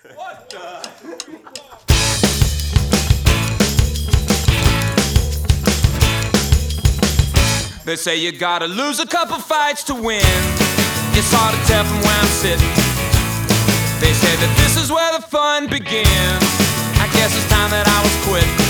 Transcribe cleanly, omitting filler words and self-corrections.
What the? They say you gotta lose a couple fights to win. It's hard to tell from where I'm sitting. They say that this is where the fun begins. I guess it's time that I was quit.